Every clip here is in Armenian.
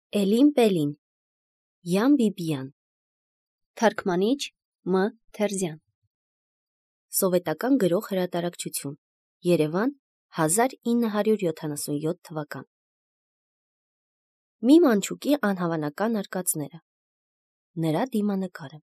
Էլին Պելին Յան Բիբյան Թարգմանիչ Մ. Թերզյան Սովետական գրող հրատարակչություն Երևան 1977 թվական Մի մանչուկի անհավանական արկածները Նրա դիմանկարը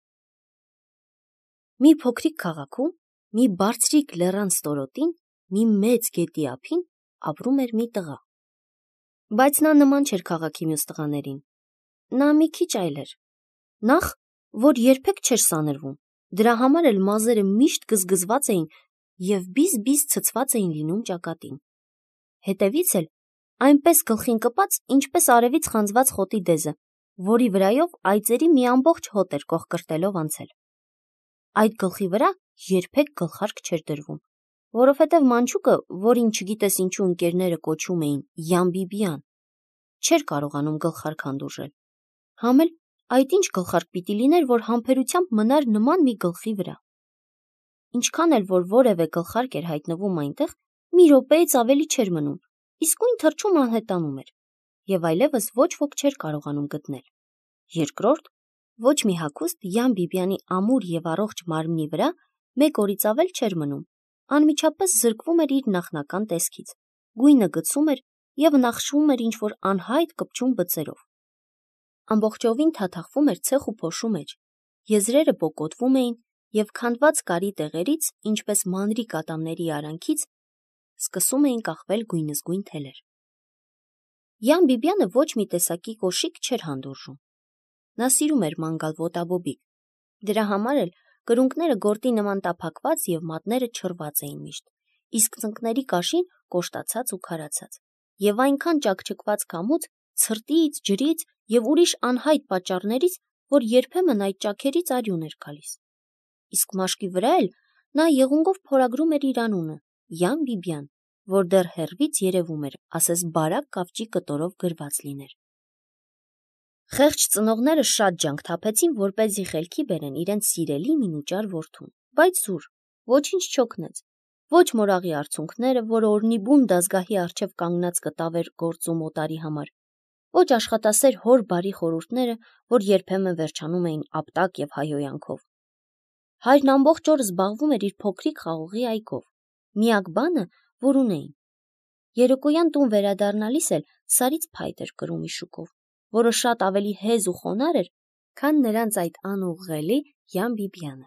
Մի փոքրիկ քաղաքում, մի բարձրիկ լեռան ստորոտին, մի մեծ գետի ափին ապրում էր մի տղա. Բայց նա նման չէր քաղաքի մյուս տղաներին. նա մի քիչ այլ էր. նախ, որ երբեք չէր սանրվում, դրա համար էլ մազերը միշտ գզգզված էին և բիզ-բիզ ցցված էին լինում ճակատին. հետևից էլ այնպես գլխին կպած, ինչպես արևից խանձված խոտի դեզը, որի վրայով այծերի մի ամբողջ հոտ էր կոխկրտելով անցել. այդ գլխի վրա երբեք գլխարկ չէր դրվում, որովհետև մանչուկը, որին չգիտես ինչու ընկերները կոչում էին Յան Բիբյան, չէր կարողանում գլխարկ հանդուրժել. համ էլ այդ ինչ գլխարկ պիտի լիներ, որ համբերությամբ մնար նման մի գլխի վրա. ինչքան էլ որ որևէ գլխարկ էր հայտնվում այնտեղ, մի րոպեից ավելի չէր մնում, իսկույն թռչում անհետանում էր, և այլևս ոչ ոք չէր կարողանում գտնել. երկրորդ, ոչ մի հագուստ Յան Բիբյանի ամուր և առողջ մարմնի վրա մեկ օրից ավել չէր մնում, անմիջապես զրկվում էր իր նախնական տեսքից, գույնը գցում էր և նախշվում էր ինչ-որ անհայտ կպչուն բծերով. ամբողջովին թաթախվում էր ցեխ ու փոշու մեջ, եզրերը պոկոտվում էին և քանդված կարի տեղերից, ինչպես մանրիկ ատամների արանքից, սկսում էին կախվել գույնզգույն թելեր. Յան Բիբյանը ոչ մի տեսակի կոշիկ չէր հանդուրժում. նա սիրում էր ման գալ ոտաբոբիկ, դրա համար էլ կրունկները գորտի նման տափակված և մատները չռված էին միշտ, իսկ ծնկների կաշին կոշտացած ու քարացած, և այնքան ճաքճքված քամուց, ցրտից, ջրից և ուրիշ անհայտ պատճառներից, որ երբեմն այդ ճաքերից արյուն էր գալիս. իսկ մաշկի վրա էլ նա եղունգով փորագրում էր իր անունը՝ Յան Բիբյան, որ դեռ հեռվից երևում էր, ասես բարակ կավճի կտորով գրված լիներ. Խեղճ ծնողները շատ ջանք թափեցին, որպեսզի խելքի բերեն իրենց սիրելի մինուճար որդուն, բայց զուր, ոչինչ չօգնեց, ոչ մորաղի արցունքները, որ օրնիբուն դազգահի առջև կանգնած կտավ էր գործում օտարի համար, ոչ աշխատասեր հոր բարի խորհուրդները, որ երբեմն վերջանում էին ապտակ և հայհոյանքով. հայրն ամբողջ օր զբաղվում էր իր փոքրիկ խաղողի այգով, միակ բանը, որ ունեին. երեկոյան տուն վերադառնալիս էլ սարից փայտ էր կրում իշուկով, որը շատ ավելի հեզ ու խոնարհ էր, քան նրանց այդ անուղղելի Յան Բիբյանը.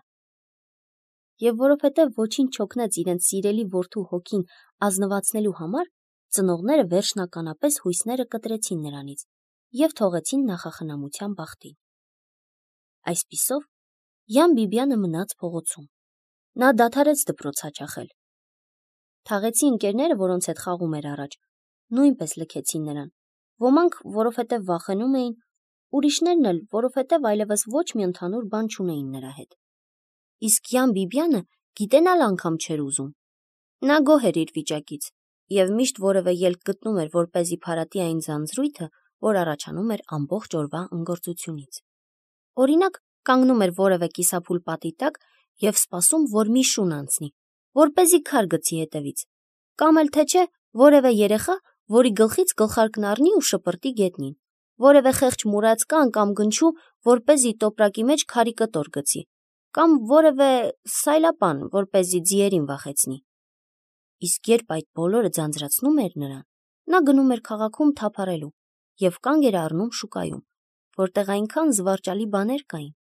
և որովհետև ոչինչ չօգնեց իրենց սիրելի որդու հոգին ազնվացնելու համար, ծնողները վերջնականապես հույսները կտրեցին նրանից և թողեցին նախախնամության բախտին. այսպիսով, Յան Բիբյանը մնաց փողոցում. նա դադարեց դպրոց հաճախել. թաղեցի ընկերները, որոնց հետ խաղում էր առաջ, նույնպես լքեցին նրան, ոմանք, որովհետև վախենում էին, ուրիշներն էլ, որովհետև այլևս ոչ մի ընդհանուր բան չունեին նրա հետ. իսկ Յան Բիբյանը գիտենալ անգամ չէր ուզում. նա գոհ էր իր վիճակից և միշտ որևէ ելք գտնում էր, որպեսզի փարատի այն ձանձրույթը, որ առաջանում էր ամբողջ օրվա ընգործությունից. օրինակ, կանգնում էր որևէ կիսափուլ պատի տակ և սպասում, որ մի շուն անցնի, որպեսզի քար գցի հետևից, կամ էլ թե չէ որևէ երեխա, որի գլխից գլխարկն առնի ու շպրտի գետնին, որևէ խեղճ մուրացկան կամ գնչու, որպեսզի տոպրակի մեջ քարի կտոր գցի, կամ որևէ սայլապան, որպեսզի ձիերին վախեցնի. իսկ երբ այդ բոլորը ձանձրացնում էր նրան, նա գնում էր քաղաքում թափառելու և կանգ էր առնում շուկայում, որտեղ այնքան զվարճալի բաներ կային,